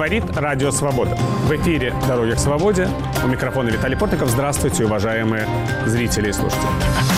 Говорит Радио Свобода. В эфире «Дороги к свободе». У микрофона Виталий Портников. Здравствуйте, уважаемые зрители и слушатели.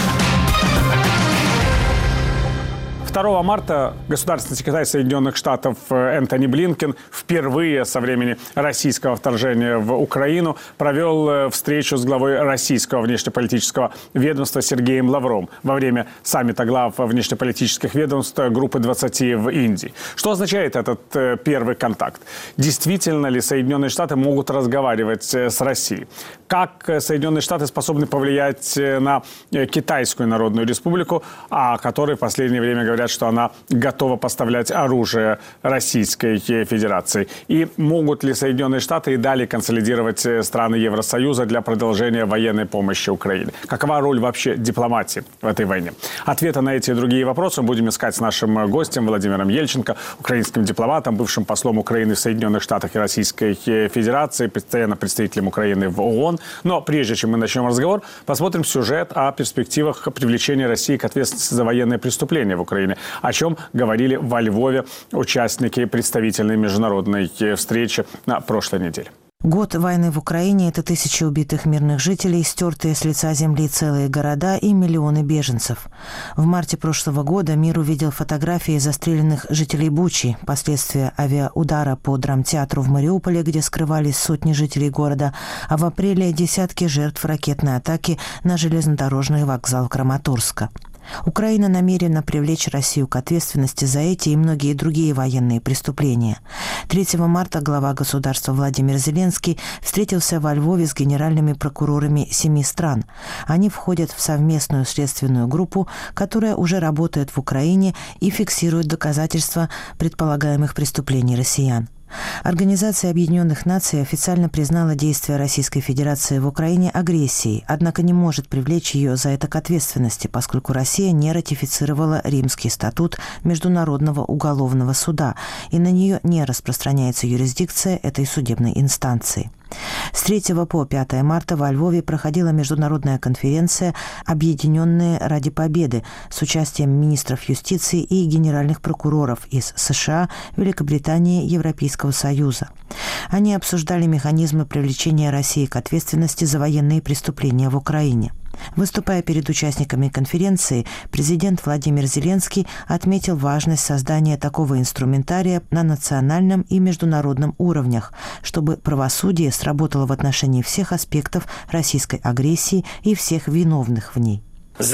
2 марта государственный секретарь Соединенных Штатов Энтони Блинкен впервые со времени российского вторжения в Украину провел встречу с главой российского внешнеполитического ведомства Сергеем Лавровым во время саммита глав внешнеполитических ведомств группы 20 в Индии. Что означает этот первый контакт? Действительно ли Соединенные Штаты могут разговаривать с Россией? Как Соединенные Штаты способны повлиять на Китайскую Народную Республику, о которой в последнее время говорят, что она готова поставлять оружие Российской Федерации? И могут ли Соединенные Штаты и далее консолидировать страны Евросоюза для продолжения военной помощи Украине? Какова роль вообще дипломатии в этой войне? Ответы на эти и другие вопросы мы будем искать с нашим гостем Владимиром Ельченко, украинским дипломатом, бывшим послом Украины в Соединенных Штатах и Российской Федерации, постоянно представителем Украины в ООН. Но прежде чем мы начнем разговор, посмотрим сюжет о перспективах привлечения России к ответственности за военные преступления в Украине, о чем говорили во Львове участники представительной международной встречи на прошлой неделе. Год войны в Украине – это тысячи убитых мирных жителей, стертые с лица земли целые города и миллионы беженцев. В марте прошлого года мир увидел фотографии застреленных жителей Бучи, последствия авиаудара по драмтеатру в Мариуполе, где скрывались сотни жителей города, а в апреле десятки жертв ракетной атаки на железнодорожный вокзал Краматорска. Украина намерена привлечь Россию к ответственности за эти и многие другие военные преступления. 3 марта глава государства Владимир Зеленский встретился во Львове с генеральными прокурорами 7 стран. Они входят в совместную следственную группу, которая уже работает в Украине и фиксирует доказательства предполагаемых преступлений россиян. Организация Объединенных Наций официально признала действия Российской Федерации в Украине агрессией, однако не может привлечь ее за это к ответственности, поскольку Россия не ратифицировала Римский статут Международного уголовного суда, и на нее не распространяется юрисдикция этой судебной инстанции. С 3 по 5 марта во Львове проходила международная конференция «Объединенные ради победы» с участием министров юстиции и генеральных прокуроров из США, Великобритании, Европейского Союза. Они обсуждали механизмы привлечения России к ответственности за военные преступления в Украине. Выступая перед участниками конференции, президент Владимир Зеленский отметил важность создания такого инструментария на национальном и международном уровнях, чтобы правосудие сработало в отношении всех аспектов российской агрессии и всех виновных в ней.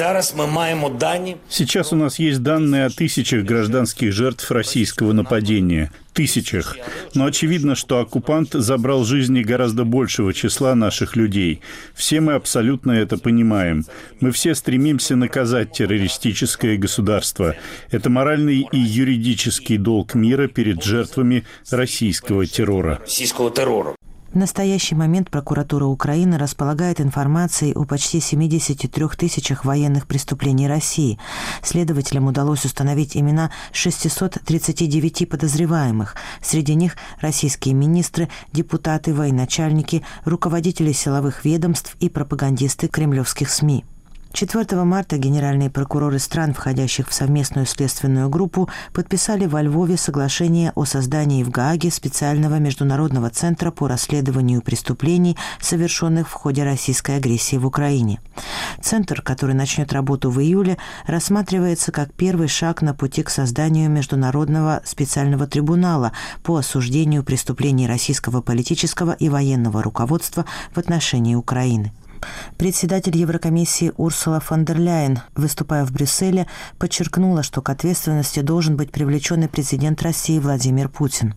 Сейчас у нас есть данные о тысячах гражданских жертв российского нападения. Тысячах. Но очевидно, что оккупант забрал жизни гораздо большего числа наших людей. Все мы абсолютно это понимаем. Мы все стремимся наказать террористическое государство. Это моральный и юридический долг мира перед жертвами российского террора. В настоящий момент прокуратура Украины располагает информацией о почти 73 тысячах военных преступлений России. Следователям удалось установить имена 639 подозреваемых. Среди них российские министры, депутаты, военачальники, руководители силовых ведомств и пропагандисты кремлевских СМИ. 4 марта генеральные прокуроры стран, входящих в совместную следственную группу, подписали во Львове соглашение о создании в Гааге специального международного центра по расследованию преступлений, совершенных в ходе российской агрессии в Украине. Центр, который начнет работу в июле, рассматривается как первый шаг на пути к созданию международного специального трибунала по осуждению преступлений российского политического и военного руководства в отношении Украины. Председатель Еврокомиссии Урсула фон дер Ляйен, выступая в Брюсселе, подчеркнула, что к ответственности должен быть привлечен и президент России Владимир Путин.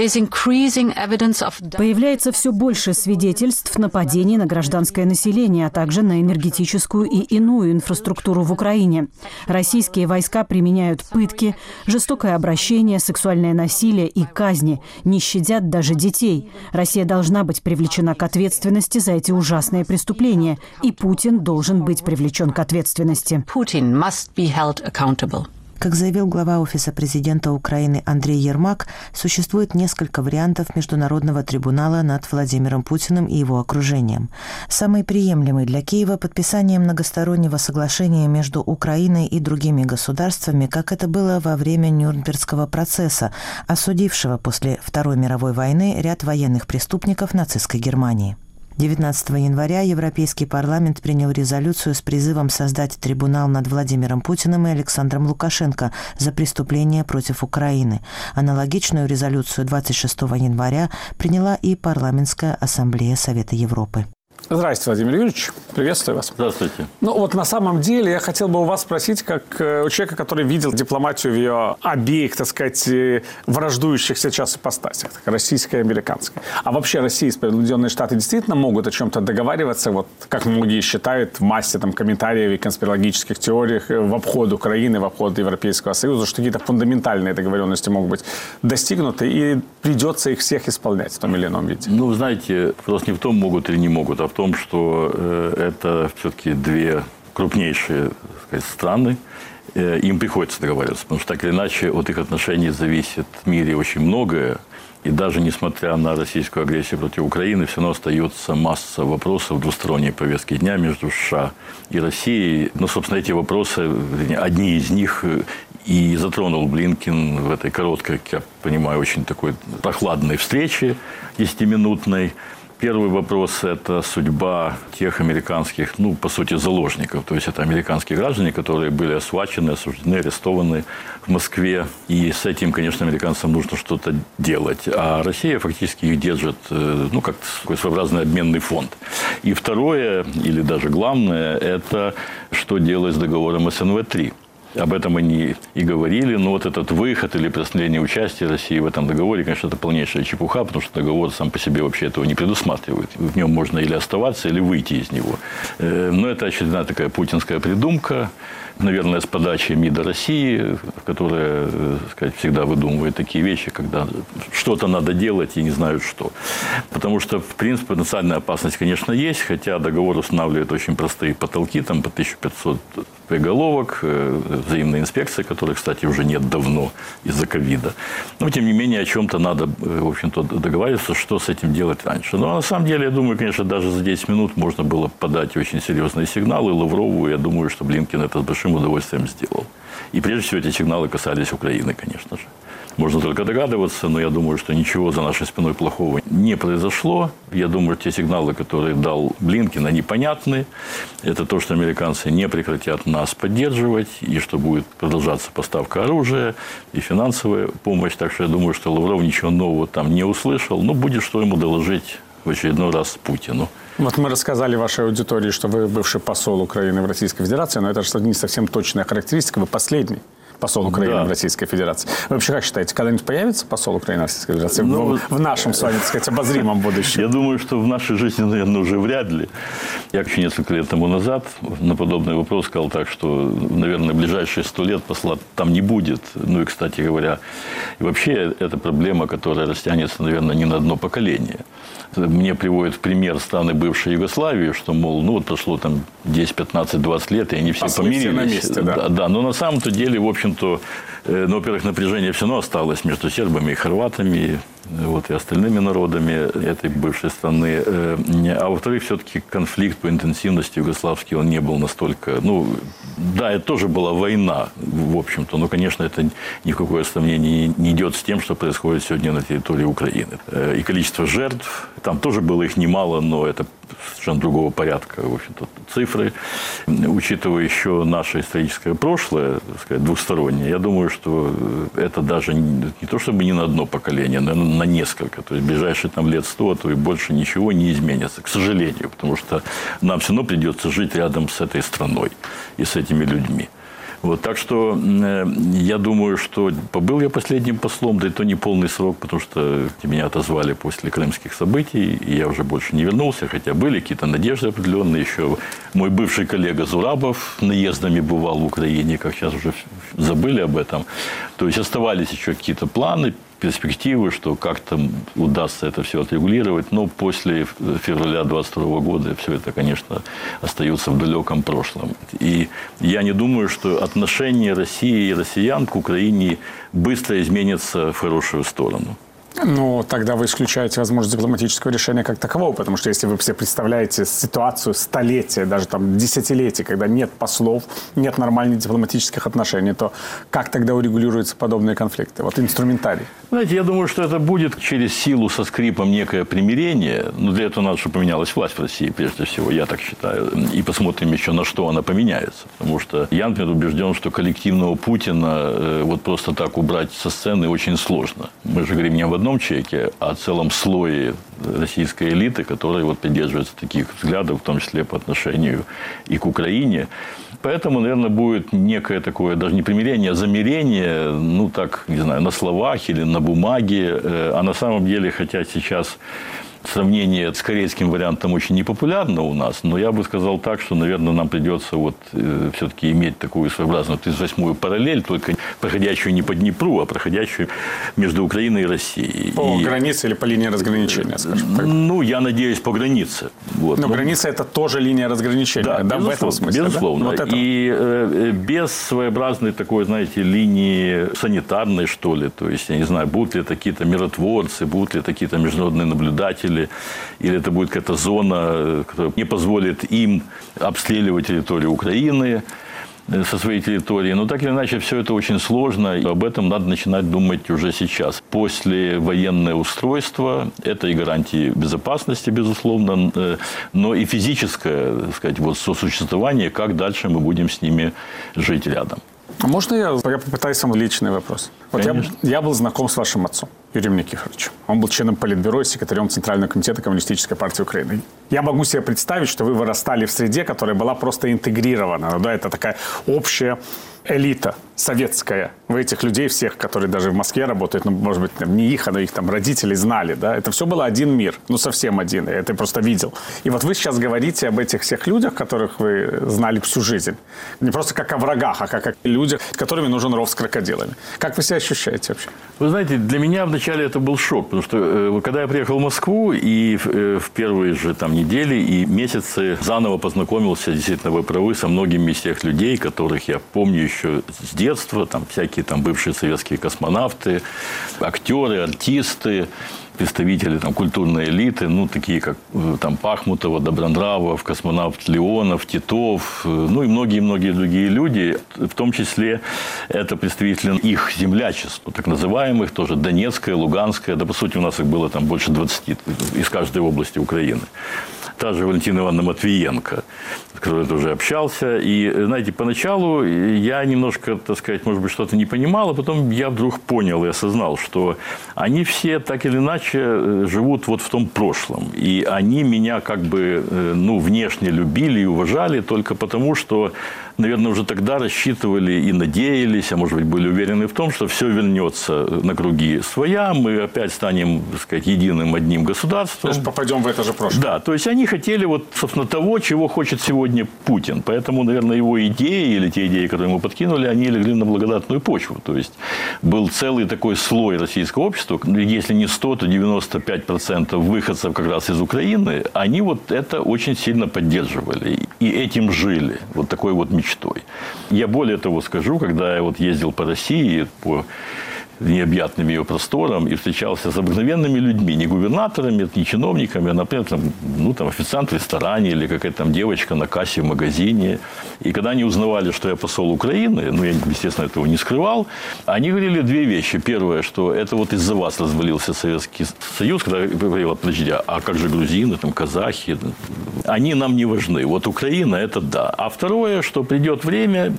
Появляется все больше свидетельств нападений на гражданское население, а также на энергетическую и иную инфраструктуру в Украине. Российские войска применяют пытки, жестокое обращение, сексуальное насилие и казни, не щадят даже детей. Россия должна быть привлечена к ответственности за эти ужасные преступления, и Путин должен быть привлечен к ответственности. Как заявил глава Офиса президента Украины Андрей Ермак, существует несколько вариантов международного трибунала над Владимиром Путиным и его окружением. Самый приемлемый для Киева – подписание многостороннего соглашения между Украиной и другими государствами, как это было во время Нюрнбергского процесса, осудившего после Второй мировой войны ряд военных преступников нацистской Германии. 19 января Европейский парламент принял резолюцию с призывом создать трибунал над Владимиром Путиным и Александром Лукашенко за преступления против Украины. Аналогичную резолюцию 26 января приняла и Парламентская ассамблея Совета Европы. Здравствуйте, Владимир Юрьевич. Приветствую вас. Здравствуйте. Ну вот на самом деле я хотел бы у вас спросить, как у человека, который видел дипломатию в ее обеих, так сказать, враждующих сейчас ипостасях, российской и американской. А вообще Россия и Соединенные Штаты действительно могут о чем-то договариваться, вот как многие считают, в массе там, комментариев и конспирологических теориях в обход Украины, в обход Европейского Союза, что какие-то фундаментальные договоренности могут быть достигнуты, и придется их всех исполнять в том или ином виде? Ну, знаете, вопрос не в том, могут или не могут, а в том, что это все-таки две крупнейшие, так сказать, страны. Им приходится договариваться, потому что так или иначе от их отношений зависит в мире очень многое. И даже несмотря на российскую агрессию против Украины, все равно остается масса вопросов в двусторонней повестке дня между США и Россией. Ну, собственно, эти вопросы, одни из них и затронул Блинкен в этой короткой, как я понимаю, очень такой прохладной встрече 10-минутной. Первый вопрос – это судьба тех американских, ну, по сути, заложников. То есть, это американские граждане, которые были освачены, осуждены, арестованы в Москве. И с этим, конечно, американцам нужно что-то делать. А Россия фактически их держит, ну, как такой своеобразный обменный фонд. И второе, или даже главное, это что делать с договором СНВ-3. Об этом они и говорили, но вот этот выход или приостановление участия России в этом договоре, конечно, это полнейшая чепуха, потому что договор сам по себе вообще этого не предусматривает. В нем можно или оставаться, или выйти из него. Но это очередная такая путинская придумка, наверное, с подачи МИДа России, которая, так сказать, всегда выдумывает такие вещи, когда что-то надо делать и не знают что. Потому что, в принципе, потенциальная опасность, конечно, есть, хотя договор устанавливает очень простые потолки, там по 1500 приголовок, взаимной инспекции, которой, кстати, уже нет давно из-за ковида. Но, тем не менее, о чем-то надо, в общем-то, договариваться, что с этим делать раньше. Но, на самом деле, я думаю, конечно, даже за 10 минут можно было подать очень серьезные сигналы Лаврову. Я думаю, что Блинкен это с большим удовольствием сделал. И, прежде всего, эти сигналы касались Украины, конечно же. Можно только догадываться, но я думаю, что ничего за нашей спиной плохого не произошло. Я думаю, те сигналы, которые дал Блинкен, они понятны. Это то, что американцы не прекратят нас поддерживать, и что будет продолжаться поставка оружия и финансовая помощь. Так что я думаю, что Лавров ничего нового там не услышал. Но будет что ему доложить в очередной раз Путину. Вот мы рассказали вашей аудитории, что вы бывший посол Украины в Российской Федерации, но это же не совсем точная характеристика. Вы последний посол Украины в Российской Федерации. Вы вообще как считаете, когда-нибудь появится посол Украины в Российской Федерации в нашем с вами, так сказать, обозримом будущем? Я думаю, что в нашей жизни, наверное, уже вряд ли. Я еще несколько лет тому назад на подобный вопрос сказал так, что, наверное, в ближайшие 100 лет посла там не будет. Ну и, кстати говоря, и вообще это проблема, которая растянется, наверное, не на одно поколение. Мне приводят в пример страны бывшей Югославии, что, мол, ну вот прошло там 10, 15, 20 лет, и они все помирились. На месте, да. Да, но на самом-то деле, в общем-то, ну, во-первых, напряжение все равно осталось между сербами и хорватами, вот, и остальными народами этой бывшей страны. А во-вторых, все-таки конфликт по интенсивности югославский, он не был настолько... Ну, да, это тоже была война, в общем-то, но, конечно, это ни в какое сравнение не идет с тем, что происходит сегодня на территории Украины. И количество жертв, там тоже было их немало, но это совершенно другого порядка, в общем-то, цифры. Учитывая еще наше историческое прошлое, так сказать, двухстороннее, я думаю, что это даже не то, чтобы не на одно поколение, но на несколько. То есть, в ближайшие там лет 100, то и больше ничего не изменится, к сожалению. Потому что нам все равно придется жить рядом с этой страной и с этими людьми. Вот, так что я думаю, что побыл я последним послом, да и то не полный срок, потому что меня отозвали после крымских событий, и я уже больше не вернулся, хотя были какие-то надежды определенные. Еще мой бывший коллега Зурабов наездами бывал в Украине, как сейчас уже забыли об этом. То есть оставались еще какие-то планы, перспективы, что как-то удастся это все отрегулировать. Но после февраля 2022 года все это, конечно, остается в далеком прошлом. И я не думаю, что отношение России и россиян к Украине быстро изменится в хорошую сторону. Ну, тогда вы исключаете возможность дипломатического решения как такового, потому что если вы все представляете ситуацию столетия, даже там десятилетий, когда нет послов, нет нормальных дипломатических отношений, то как тогда урегулируются подобные конфликты? Вот инструментарий. Знаете, я думаю, что это будет через силу со скрипом некое примирение. Но для этого надо, чтобы поменялась власть в России, прежде всего, я так считаю. И посмотрим еще, на что она поменяется. Потому что я, например, убежден, что коллективного Путина вот просто так убрать со сцены очень сложно. Мы же говорим не об одном человеке, а о целом слое российской элиты, которые вот придерживаются таких взглядов, в том числе по отношению и к Украине. Поэтому, наверное, будет некое такое, даже не примирение, а замирение, ну так, не знаю, на словах или на бумаге. А на самом деле, хотя сейчас сравнение с корейским вариантом очень непопулярно у нас, но я бы сказал так, что, наверное, нам придется вот все-таки иметь такую своеобразную 38-ю параллель, только проходящую не по Днепру, а проходящую между Украиной и Россией. По границе или по линии разграничения, скажем так? Ну, я надеюсь, по границе. Вот. Но граница – это тоже линия разграничения, да, в этом смысле? Безусловно. Да? Вот это. И без своеобразной такой, знаете, линии санитарной, что ли, то есть, я не знаю, будут ли это какие-то миротворцы, будут ли это какие-то международные наблюдатели, или это будет какая-то зона, которая не позволит им обстреливать территорию Украины со своей территории. Но так или иначе, все это очень сложно. И об этом надо начинать думать уже сейчас. Послевоенное устройство – это и гарантии безопасности, безусловно, но и физическое, так сказать, вот сосуществование, как дальше мы будем с ними жить рядом. А можно я попытаюсь вам личный вопрос? Вот я был знаком с вашим отцом, Юрием Никифоровичем. Он был членом Политбюро и секретарем Центрального комитета Коммунистической партии Украины. Я могу себе представить, что вы вырастали в среде, которая была просто интегрирована. Да, это такая общая элита советская. Вы этих людей всех, которые даже в Москве работают, ну, может быть, не их, но их там родителей знали, да, это все было один мир, ну, совсем один, я это просто видел. И вот вы сейчас говорите об этих всех людях, которых вы знали всю жизнь. Не просто как о врагах, а как о людях, с которыми нужен ров с крокодилами. Как вы себя ощущаете вообще? Вы знаете, для меня вначале это был шок, потому что когда я приехал в Москву и в первые же там недели и месяцы заново познакомился, действительно, вы правы, со многими из тех людей, которых я помню еще с детства, там всякие там бывшие советские космонавты, актеры, артисты, представители там культурной элиты, ну, такие как там Пахмутова, Добронравов, космонавт Леонов, Титов, ну, и многие-многие другие люди, в том числе это представители их землячества, так называемых, тоже Донецкая, Луганская, да, по сути, у нас их было там больше 20 из каждой области Украины. Та же Валентина Ивановна Матвиенко, с которой я тоже общался. И, знаете, поначалу я немножко, так сказать, может быть, что-то не понимал, а потом я вдруг понял и осознал, что они все так или иначе живут вот в том прошлом. И они меня как бы, ну, внешне любили и уважали только потому, что, наверное, уже тогда рассчитывали и надеялись, а может быть, были уверены в том, что все вернется на круги своя, мы опять станем, так сказать, единым одним государством. То есть попадем в это же прошлое. Да, то есть они хотели вот, собственно, того, чего хочет сегодня Путин. Поэтому, наверное, его идеи или те идеи, которые ему подкинули, они легли на благодатную почву. То есть был целый такой слой российского общества, если не 100, то 95% выходцев как раз из Украины, они вот это очень сильно поддерживали и этим жили, вот такой вот мечтой. Я более того скажу, когда я вот ездил по России, по необъятным ее просторам и встречался с обыкновенными людьми, не губернаторами, не чиновниками, а, например, там, ну, там, официант в ресторане или какая-то там девочка на кассе в магазине. И когда они узнавали, что я посол Украины, ну, я, естественно, этого не скрывал, они говорили две вещи. Первое, что это вот из-за вас развалился Советский Союз, когда я говорил, подожди, а как же грузины, там, казахи? Они нам не важны. Вот Украина – это да. А второе, что придет время,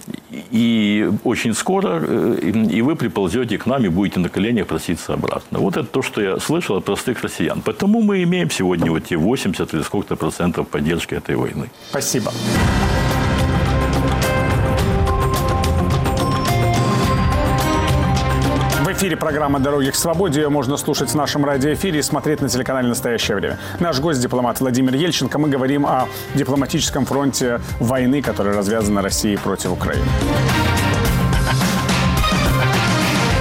и очень скоро, и вы приползете к нам и будете на коленях проситься обратно. Вот это то, что я слышал от простых россиян. Поэтому мы имеем сегодня вот те 80 или сколько-то процентов поддержки этой войны. Спасибо. В эфире программа «Дороги к свободе». Ее можно слушать в нашем радиоэфире и смотреть на телеканале «Настоящее время». Наш гость – дипломат Владимир Ельченко. Мы говорим о дипломатическом фронте войны, которая развязана Россией против Украины.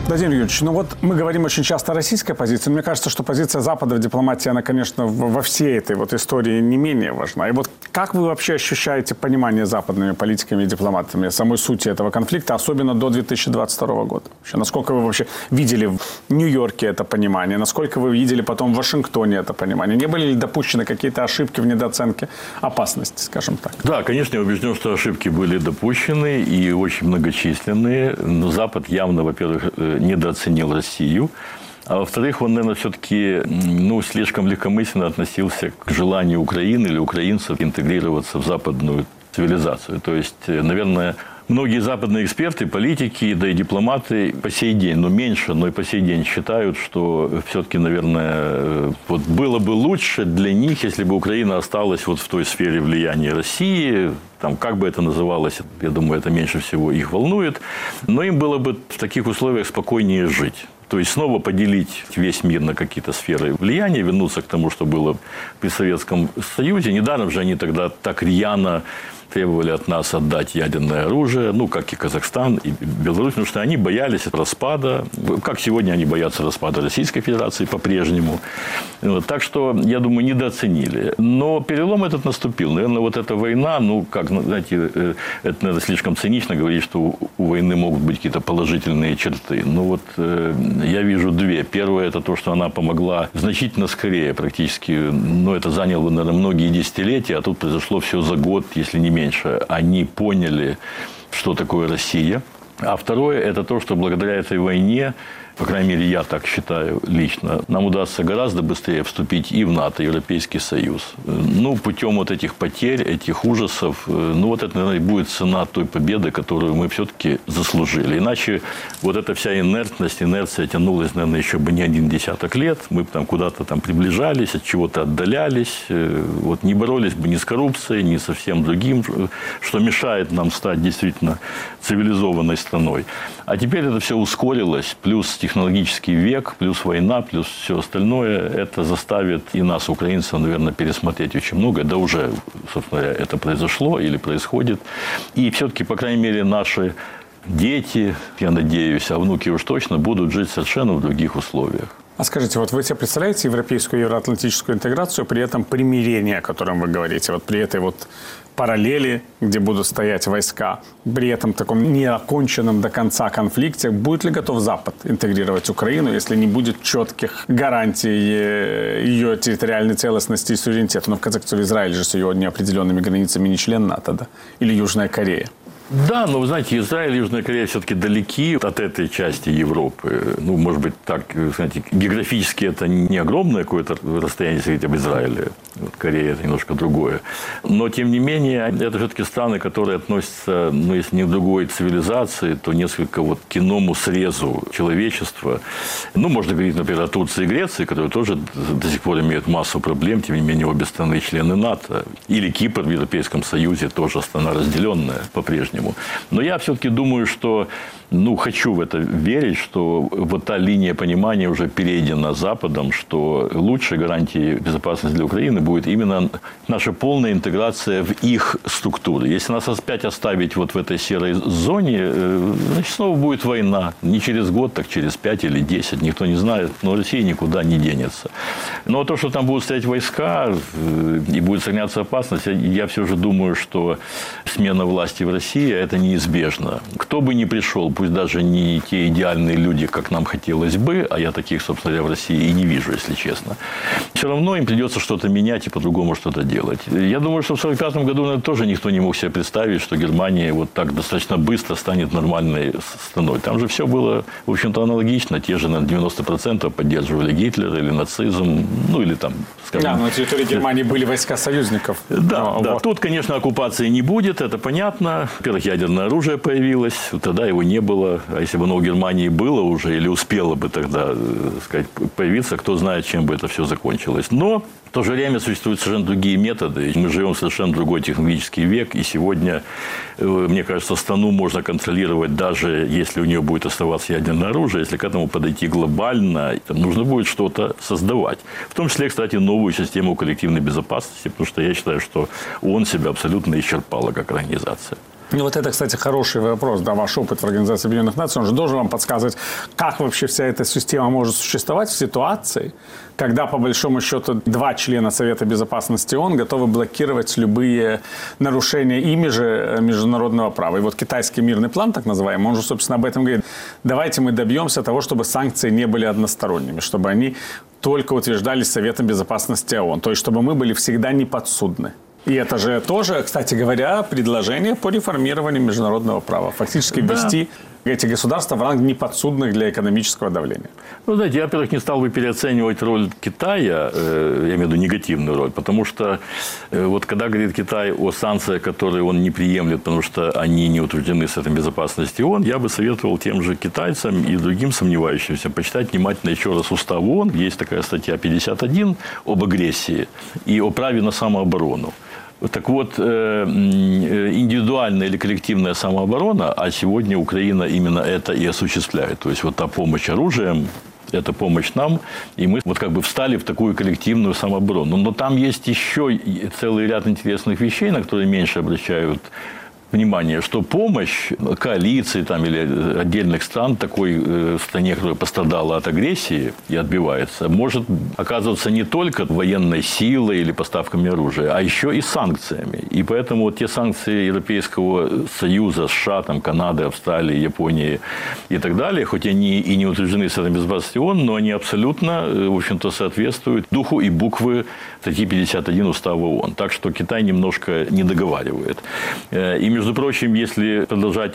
Владимир Юрьевич, ну вот мы говорим очень часто о российской позиции, но мне кажется, что позиция Запада в дипломатии, она, конечно, во всей этой вот истории не менее важна. И вот как вы вообще ощущаете понимание западными политиками и дипломатами самой сути этого конфликта, особенно до 2022 года? Вообще, насколько вы вообще видели в Нью-Йорке это понимание, насколько вы видели потом в Вашингтоне это понимание? Не были ли допущены какие-то ошибки в недооценке опасности, скажем так? Да, конечно, я убежден, что ошибки были допущены и очень многочисленные. Но Запад явно, во-первых, недооценил Россию. А во-вторых, он, наверное, все-таки слишком легкомысленно относился к желанию Украины или украинцев интегрироваться в западную цивилизацию. То есть, наверное, многие западные эксперты, политики, да и дипломаты по сей день, но и по сей день считают, что все-таки, наверное, вот было бы лучше для них, если бы Украина осталась вот в той сфере влияния России. Там, как бы это называлось, я думаю, это меньше всего их волнует. Но им было бы в таких условиях спокойнее жить. То есть снова поделить весь мир на какие-то сферы влияния, вернуться к тому, что было при Советском Союзе. Недаром же они тогда так рьяно требовали от нас отдать ядерное оружие, как и Казахстан, и Беларусь, потому что они боялись распада, как сегодня они боятся распада Российской Федерации по-прежнему. Так что, я думаю, недооценили. Но перелом этот наступил. Наверное, вот эта война, знаете, это, наверное, слишком цинично говорить, что у войны могут быть какие-то положительные черты. Я вижу две. Первое, это то, что она помогла значительно скорее, практически, это заняло, наверное, многие десятилетия, а тут произошло все за год, если не меньше. Они поняли, что такое Россия. А второе, это то, что благодаря этой войне, по крайней мере, я так считаю лично, нам удастся гораздо быстрее вступить и в НАТО, и в Европейский Союз. Путем вот этих потерь, этих ужасов, это, наверное, будет цена той победы, которую мы все-таки заслужили. Иначе вот эта вся инерция тянулась, наверное, еще бы не один десяток лет. Мы бы там куда-то приближались, от чего-то отдалялись, не боролись бы ни с коррупцией, ни со всем другим, что мешает нам стать действительно цивилизованной страной. А теперь это все ускорилось, плюс технологический век, плюс война, плюс все остальное, это заставит и нас, украинцев, наверное, пересмотреть очень многое. Да уже, собственно говоря, это произошло или происходит. И все-таки, по крайней мере, наши дети, я надеюсь, а внуки уж точно, будут жить совершенно в других условиях. А скажите, вот вы себе представляете европейскую, евроатлантическую интеграцию, при этом примирение, о котором вы говорите, вот при этой вот параллели, где будут стоять войска, при этом таком неоконченном до конца конфликте, будет ли готов Запад интегрировать Украину, если не будет четких гарантий ее территориальной целостности и суверенитета? В конце концов, Израиль же с ее неопределенными границами не член НАТО, да? Или Южная Корея? Да, но, вы знаете, Израиль и Южная Корея все-таки далеки от этой части Европы. Может быть, так, знаете, географически это не огромное какое-то расстояние, если говорить об Израиле. Корея – это немножко другое. Но, тем не менее, это все-таки страны, которые относятся, если не к другой цивилизации, то несколько к иному срезу человечества. Можно говорить, например, о Турции и Греции, которые тоже до сих пор имеют массу проблем, тем не менее, обе страны члены НАТО. Или Кипр в Европейском Союзе, тоже страна разделенная по-прежнему. Но я все-таки думаю, что, хочу в это верить, что вот та линия понимания уже перейдена Западом, что лучшей гарантией безопасности для Украины будет именно наша полная интеграция в их структуры. Если нас опять оставить вот в этой серой зоне, значит, снова будет война. Не через год, так через 5 или 10, никто не знает, но Россия никуда не денется. Но то, что там будут стоять войска и будет сохраняться опасность, я все же думаю, что смена власти в России – это неизбежно. Кто бы ни пришел, пусть даже не те идеальные люди, как нам хотелось бы, а я таких, собственно говоря, в России и не вижу, если честно, все равно им придется что-то менять и по-другому что-то делать. Я думаю, что в 1945 году, наверное, тоже никто не мог себе представить, что Германия вот так достаточно быстро станет нормальной страной. Там же все было, в общем-то, аналогично. Те же, наверное, 90% поддерживали Гитлера или нацизм, или там, скажем... Да, но на территории Германии были войска союзников. Да. Тут, конечно, оккупации не будет, это понятно. Во-первых, ядерное оружие появилось, тогда его не было. А если бы оно у Германии было уже, или успело бы тогда, появиться, кто знает, чем бы это все закончилось. Но в то же время существуют совершенно другие методы. Мы живем в совершенно другой технологический век. И сегодня, мне кажется, страну можно контролировать, даже если у нее будет оставаться ядерное оружие. Если к этому подойти глобально, нужно будет что-то создавать. В том числе, кстати, новую систему коллективной безопасности. Потому что я считаю, что ООН себя абсолютно исчерпала как организация. Ну, вот это, кстати, хороший вопрос. Да, ваш опыт в Организации Объединенных Наций, он же должен вам подсказывать, как вообще вся эта система может существовать в ситуации, когда, по большому счету, 2 члена Совета Безопасности ООН готовы блокировать любые нарушения ими же международного права. И вот китайский мирный план, так называемый, он же, собственно, об этом говорит. Давайте мы добьемся того, чтобы санкции не были односторонними, чтобы они только утверждались Советом Безопасности ООН. То есть, чтобы мы были всегда неподсудны. И это же тоже, кстати говоря, предложение по реформированию международного права. Фактически ввести эти государства в ранг неподсудных для экономического давления. Ну, знаете, я, во-первых, не стал бы переоценивать роль Китая, я имею в виду негативную роль, потому что вот когда говорит Китай о санкциях, которые он не приемлет, потому что они не утверждены Советом Безопасности ООН, я бы советовал тем же китайцам и другим сомневающимся почитать внимательно еще раз устав ООН. Есть такая статья 51 об агрессии и о праве на самооборону. Так вот, индивидуальная или коллективная самооборона, а сегодня Украина именно это и осуществляет. То есть, вот та помощь оружием, это помощь нам, и мы вот как бы встали в такую коллективную самооборону. Но там есть еще целый ряд интересных вещей, на которые меньше обращают внимание, что помощь коалиции там, или отдельных стран, такой стране, которая пострадала от агрессии и отбивается, может оказываться не только военной силой или поставками оружия, а еще и санкциями. И поэтому вот те санкции Европейского Союза, США, там, Канады, Австралии, Японии и так далее, хоть они и не утверждены Советом Безопасности ООН, но они абсолютно, в общем-то, соответствуют духу и буквы статьи 51 Устава ООН. Так что Китай немножко не договаривает. И, между прочим, если продолжать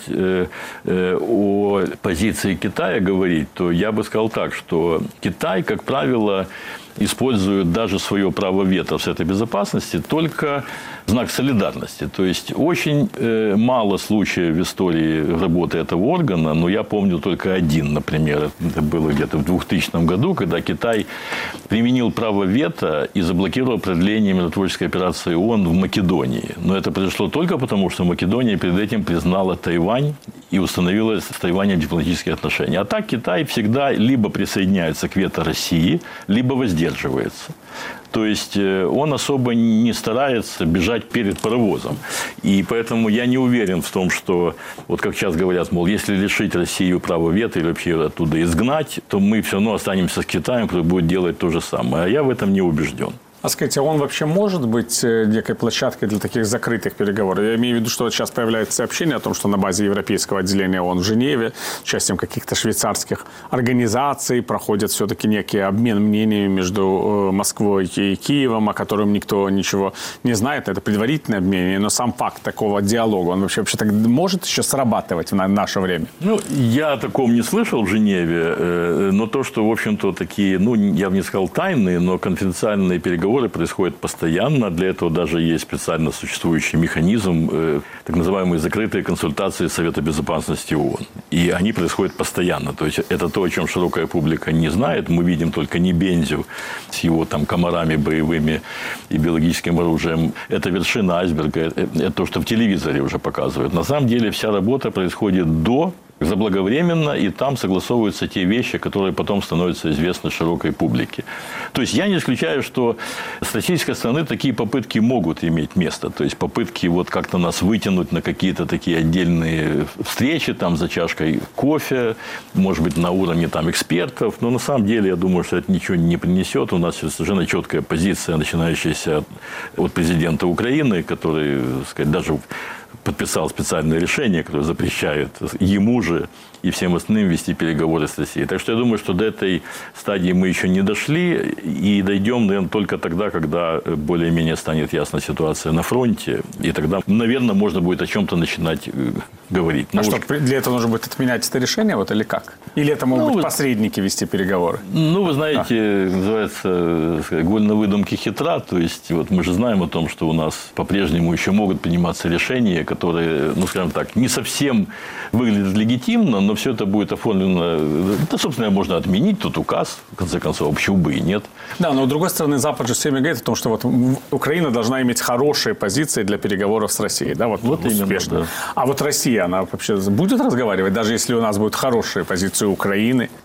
о позиции Китая говорить, то я бы сказал так, что Китай, как правило, использует даже свое право вето в Совете Безопасности только в знак солидарности. То есть, очень мало случаев в истории работы этого органа, но я помню только один, например, это было где-то в 2000 году, когда Китай применил право вето и заблокировал продление миротворческой операции ООН в Македонии. Но это произошло только потому, что Македония перед этим признала Тайвань и установила с Тайванем дипломатические отношения. А так Китай всегда либо присоединяется к вето России, либо воздерживается. То есть он особо не старается бежать перед паровозом. И поэтому я не уверен в том, что, вот как сейчас говорят, мол, если лишить Россию права вето или вообще оттуда изгнать, то мы все равно останемся с Китаем, который будет делать то же самое. А я в этом не убежден. А скажите, он вообще может быть некой площадкой для таких закрытых переговоров? Я имею в виду, что вот сейчас появляется сообщение о том, что на базе европейского отделения ООН в Женеве, участием каких-то швейцарских организаций, проходит все-таки некий обмен мнениями между Москвой и Киевом, о котором никто ничего не знает. Это предварительное обмен, но сам факт такого диалога, он вообще так может еще срабатывать в наше время? Ну, я о таком не слышал в Женеве, но то, что, в общем-то, такие, ну, я бы не сказал тайные, но конфиденциальные переговоры происходят постоянно. Для этого даже есть специально существующий механизм, так называемые закрытые консультации Совета Безопасности ООН. И они происходят постоянно. То есть, это то, о чем широкая публика не знает. Мы видим только Небензю с его там комарами боевыми и биологическим оружием. Это вершина айсберга. Это то, что в телевизоре уже показывают. На самом деле, вся работа происходит заблаговременно, и там согласовываются те вещи, которые потом становятся известны широкой публике. То есть, я не исключаю, что с российской стороны такие попытки могут иметь место. То есть, попытки вот как-то нас вытянуть на какие-то такие отдельные встречи, там, за чашкой кофе, может быть, на уровне там экспертов. Но на самом деле, я думаю, что это ничего не принесет. У нас совершенно четкая позиция, начинающаяся от президента Украины, который, так сказать, даже подписал специальное решение, которое запрещает ему же и всем остальным вести переговоры с Россией. Так что я думаю, что до этой стадии мы еще не дошли и дойдем, наверное, только тогда, когда более-менее станет ясна ситуация на фронте. И тогда, наверное, можно будет о чем-то начинать говорить. А что, для этого нужно будет отменять это решение, вот, или как? Или это могут быть посредники вести переговоры? Ну, вы знаете, называется «Голь на выдумке хитра». То есть, вот мы же знаем о том, что у нас по-прежнему еще могут приниматься решения, которые, ну, скажем так, не совсем выглядят легитимно, но все это будет оформлено. Да, собственно, можно отменить тут указ, в конце концов, почему бы и нет. Да, но с другой стороны, Запад же всеми говорит о том, что вот Украина должна иметь хорошие позиции для переговоров с Россией. Да, вот успешно. Именно, да. А вот Россия, она вообще будет разговаривать, даже если у нас будут хорошие позиции Украины?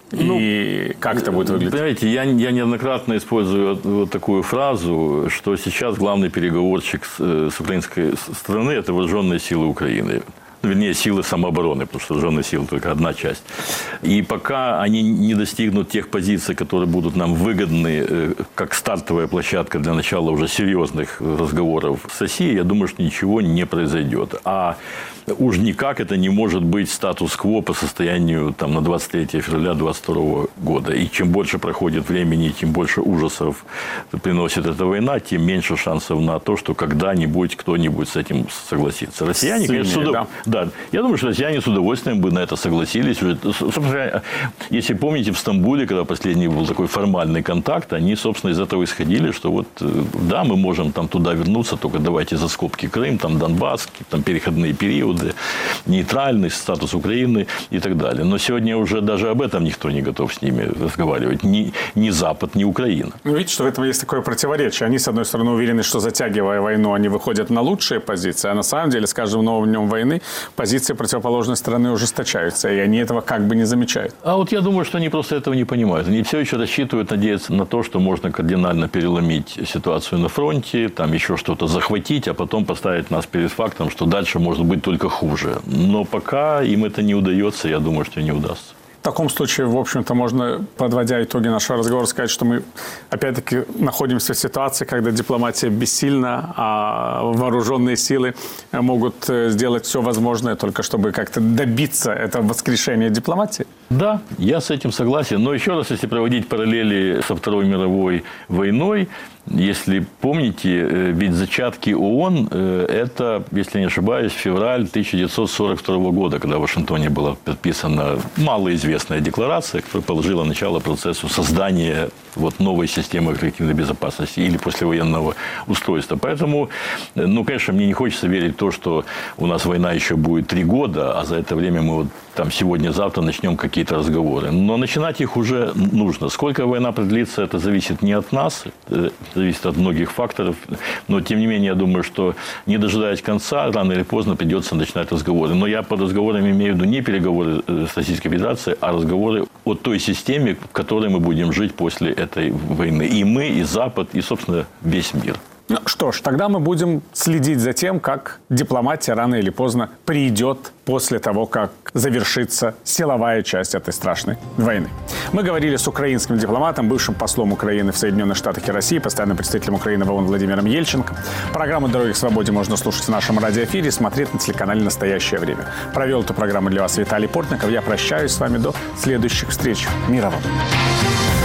И как это будет выглядеть? Понимаете, я неоднократно использую вот такую фразу, что сейчас главный переговорщик с украинской стороны – это вооруженные силы Украины. Вернее, силы самообороны, потому что вооруженные силы только одна часть. И пока они не достигнут тех позиций, которые будут нам выгодны, как стартовая площадка для начала уже серьезных разговоров с Россией, я думаю, что ничего не произойдет. А уж никак это не может быть статус-кво по состоянию там, на 23 февраля 2022 года. И чем больше проходит времени, тем больше ужасов приносит эта война, тем меньше шансов на то, что когда-нибудь кто-нибудь с этим согласится. Россияне, конечно, да, я думаю, что россияне с удовольствием бы на это согласились. Собственно, если помните, в Стамбуле, когда последний был такой формальный контакт, они, собственно, из этого исходили, что вот, да, мы можем там туда вернуться, только давайте за скобки Крым, там Донбасс, там переходные периоды, нейтральный статус Украины и так далее. Но сегодня уже даже об этом никто не готов с ними разговаривать. Ни Запад, ни Украина. Ну, видите, что в этом есть такое противоречие. Они, с одной стороны, уверены, что затягивая войну, они выходят на лучшие позиции, а на самом деле, с каждым новым днем войны позиции противоположной стороны ужесточаются, и они этого как бы не замечают. А вот я думаю, что они просто этого не понимают. Они все еще рассчитывают, надеются на то, что можно кардинально переломить ситуацию на фронте, там еще что-то захватить, а потом поставить нас перед фактом, что дальше может быть только хуже. Но пока им это не удается, я думаю, что не удастся. В таком случае, в общем-то, можно, подводя итоги нашего разговора, сказать, что мы, опять-таки, находимся в ситуации, когда дипломатия бессильна, а вооруженные силы могут сделать все возможное, только чтобы как-то добиться этого воскрешения дипломатии. Да, я с этим согласен. Но еще раз, если проводить параллели со Второй мировой войной, если помните, ведь зачатки ООН – это, если не ошибаюсь, февраль 1942 года, когда в Вашингтоне была подписана малоизвестная декларация, которая положила начало процессу создания вот новой системы коллективной безопасности или послевоенного устройства. Поэтому, ну, конечно, мне не хочется верить в то, что у нас война еще будет 3 года, а за это время мы вот там сегодня-завтра начнем какие-то разговоры. Но начинать их уже нужно. Сколько война продлится, это зависит не от нас, зависит от многих факторов. Но, тем не менее, я думаю, что, не дожидаясь конца, рано или поздно придется начинать разговоры. Но я под разговорами имею в виду не переговоры с Российской Федерацией, а разговоры о той системе, в которой мы будем жить после этой войны. И мы, и Запад, и, собственно, весь мир. Ну что ж, тогда мы будем следить за тем, как дипломатия рано или поздно придет после того, как завершится силовая часть этой страшной войны. Мы говорили с украинским дипломатом, бывшим послом Украины в Соединенных Штатах и России, постоянным представителем Украины в ООН Владимиром Ельченко. Программу «Дороги к свободе» можно слушать в нашем радиоэфире и смотреть на телеканале «Настоящее время». Провел эту программу для вас Виталий Портников. Я прощаюсь с вами до следующих встреч. Мира вам!